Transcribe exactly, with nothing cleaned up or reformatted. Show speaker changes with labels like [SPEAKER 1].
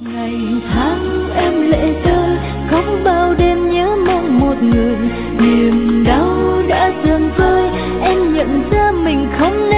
[SPEAKER 1] Ngày tháng em lệ rơi, khóc bao đêm nhớ mong một người, niềm đau đã dần vơi, em nhận ra mình không